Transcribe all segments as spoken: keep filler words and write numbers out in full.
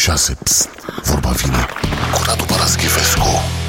șase. Psst, vorba vine cu Radu Paraschivescu.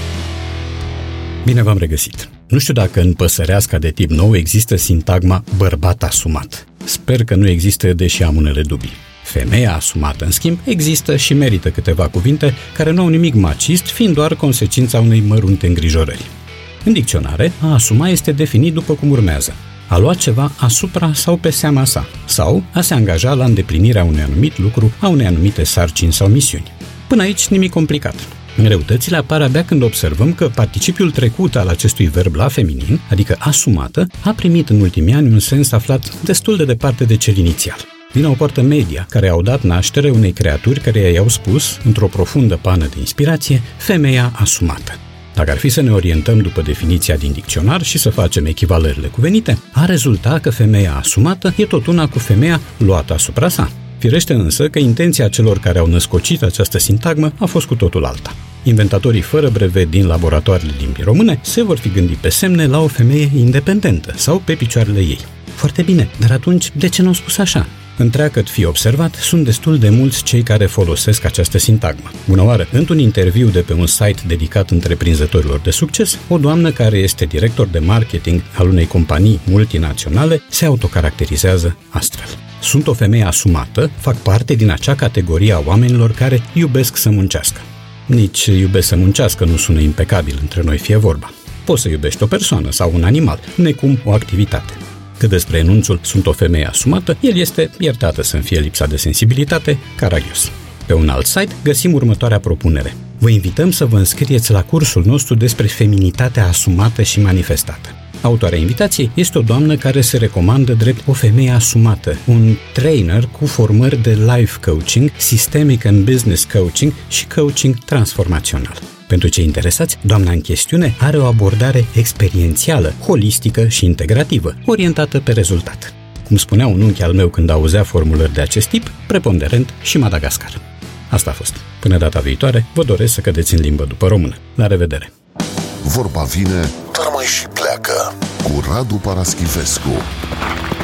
Bine v-am regăsit. Nu știu dacă în păsăreasca de tip nou există sintagma bărbat asumat. Sper că nu există, deși am unele dubii. Femeia asumată, în schimb, există și merită câteva cuvinte care nu au nimic macist, fiind doar consecința unei mărunte îngrijorări. În dicționare, a asuma este definit după cum urmează: a lua ceva asupra sau pe seama sa, sau a se angaja la îndeplinirea unui anumit lucru, a unei anumite sarcini sau misiuni. Până aici nimic complicat. Greutățile apar abia când observăm că participiul trecut al acestui verb la feminin, adică asumată, a primit în ultimii ani un sens aflat destul de departe de cel inițial. Din o poartă media, care au dat naștere unei creaturi care i-au spus, într-o profundă pană de inspirație, femeia asumată. Dacă ar fi să ne orientăm după definiția din dicționar și să facem echivalările cuvenite, ar rezulta că femeia asumată e tot una cu femeia luată asupra sa. Firește însă că intenția celor care au născocit această sintagmă a fost cu totul alta. Inventatorii fără brevet din laboratoarele limbii române se vor fi gândit pe semne la o femeie independentă sau pe picioarele ei. Foarte bine, dar atunci de ce n-au spus așa? Întreagăt fi observat, sunt destul de mulți cei care folosesc această sintagmă. Bună oară, într-un interviu de pe un site dedicat întreprinzătorilor de succes, o doamnă care este director de marketing al unei companii multinaționale se autocaracterizează astfel: sunt o femeie asumată, fac parte din acea categorie a oamenilor care iubesc să muncească. Nici iubesc să muncească nu sună impecabil, între noi fie vorba. Poți să iubești o persoană sau un animal, necum o activitate. Cât despre enunțul sunt o femeie asumată, el este, iertată să-mi fie lipsa de sensibilitate, caragios. Pe un alt site găsim următoarea propunere: vă invităm să vă înscrieți la cursul nostru despre feminitatea asumată și manifestată. Autoarea invitației este o doamnă care se recomandă drept o femeie asumată, un trainer cu formări de life coaching, systemic and business coaching și coaching transformațional. Pentru cei interesați, doamna în chestiune are o abordare experiențială, holistică și integrativă, orientată pe rezultat. Cum spunea un unchi al meu când auzea formulări de acest tip, preponderent și Madagascar. Asta a fost. Până data viitoare, vă doresc să cădeți în limbă după română. La revedere! Vorba vine, dar mai și pleacă cu Radu Paraschivescu.